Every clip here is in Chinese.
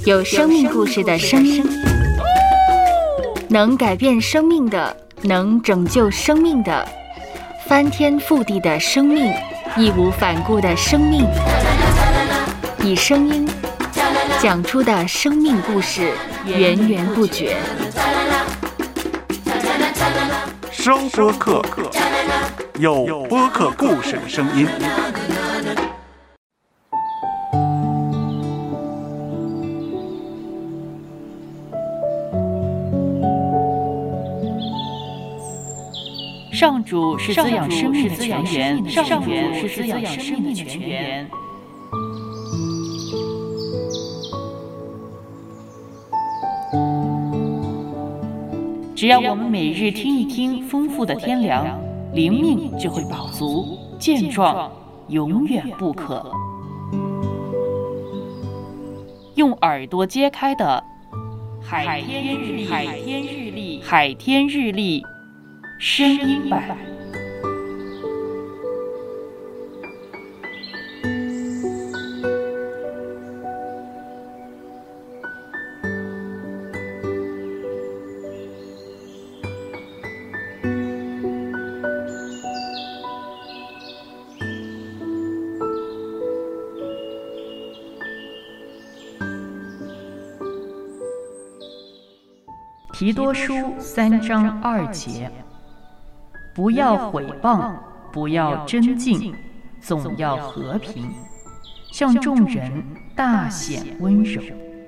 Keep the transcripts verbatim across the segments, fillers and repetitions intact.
有生命故事的声音，能改变生命的，能拯救生命的，翻天覆地的生命，义无反顾的生命，以声音讲出的生命故事，源源不绝。 收播客，有播客故事的声音。 上主是滋养生命的泉源，上主是滋养生命的泉源。只要我们每日听一听丰富的天粮，灵命就会饱足健壮，永远不渴。用耳朵揭开的海天日历，海天日历，海天日历声音版。提多书三章二节，不要毁谤，不要争竞，总要和平，向众人大显温柔。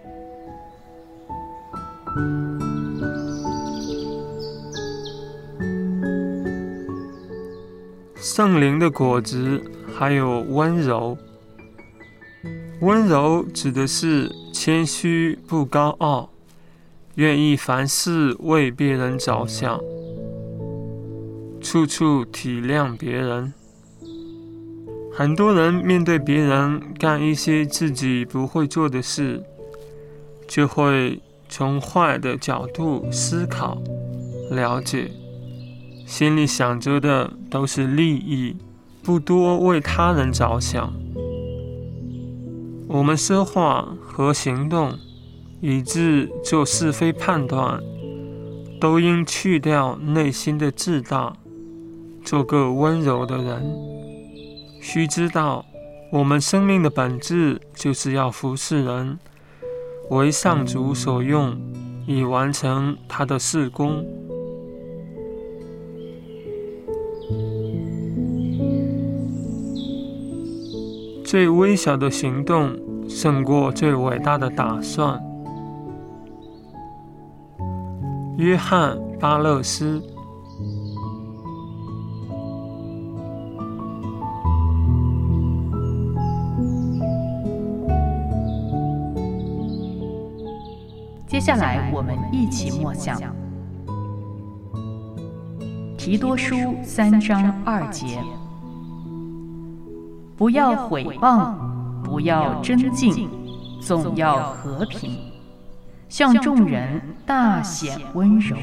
圣灵的果子还有温柔。温柔指的是谦虚不高傲，愿意凡事为别人着想，处处体谅别人。很多人面对别人干一些自己不会做的事，就会从坏的角度思考、了解，心里想着的都是利益，不多为他人着想。我们说话和行动，以致做是非判断，都应去掉内心的自大，做个温柔的人。须知道，我们生命的本质就是要服侍人，为上主所用，以完成他的事工。最微小的行动胜过最伟大的打算。约翰·巴勒斯。 接下来我们一起默想提多书三章二节，不要毁谤，不要争竞，总要和平，向众人大显温柔。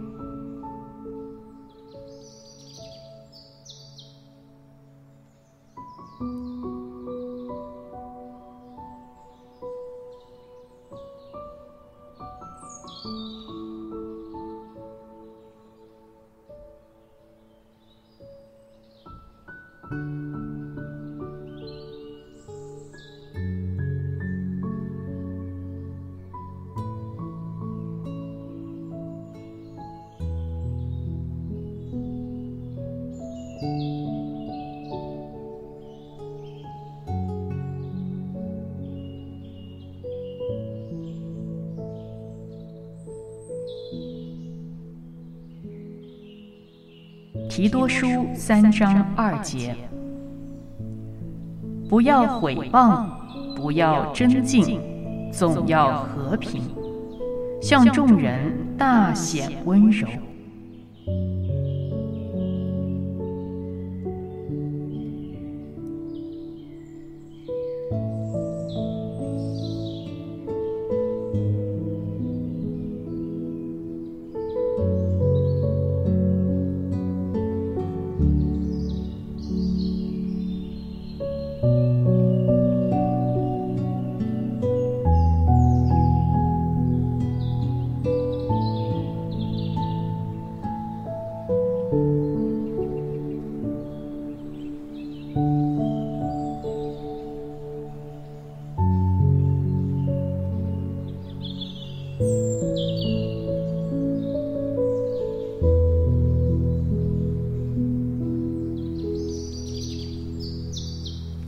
提多书三章二节，不要毁谤，不要争竞，总要和平，向众人大显温柔。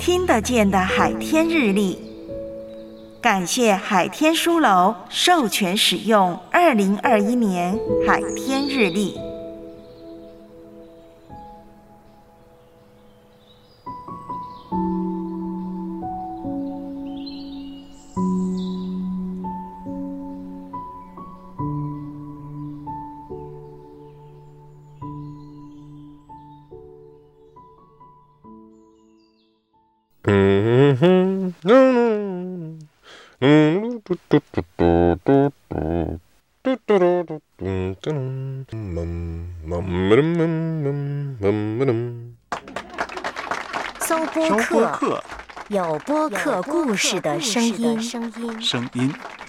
听得见的海天日历。感谢海天书楼授权使用二零二一年海天日历。 嗯哼，嗯嗯，嘟嘟嘟嘟嘟嘟嘟嘟嘟嘟嘟嘟， 搜播客，有播客故事的声音。 声音